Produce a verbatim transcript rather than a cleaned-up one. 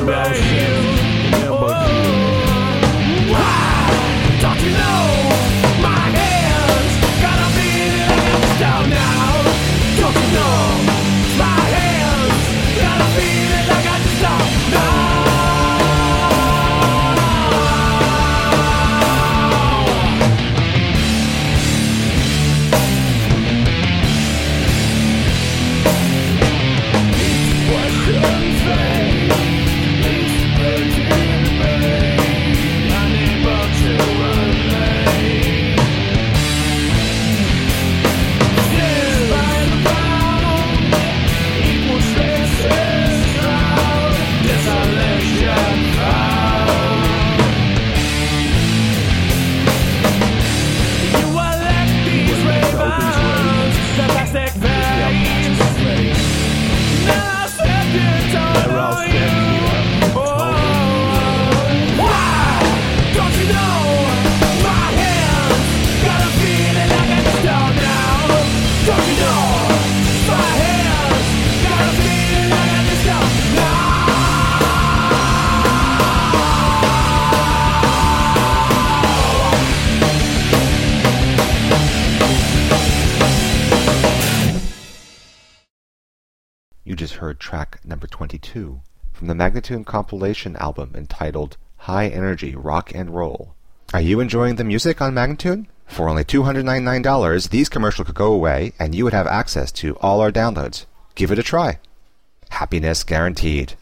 about you. About you. Why don't you know my hands got a feeling like I'm down now? Don't you know my hands got a feeling like I just don't know? You just heard track number twenty-two from the Magnatune compilation album entitled High Energy Rock and Roll. Are you enjoying the music on Magnatune? For only two hundred ninety-nine dollars, these commercials could go away and you would have access to all our downloads. Give it a try. Happiness guaranteed.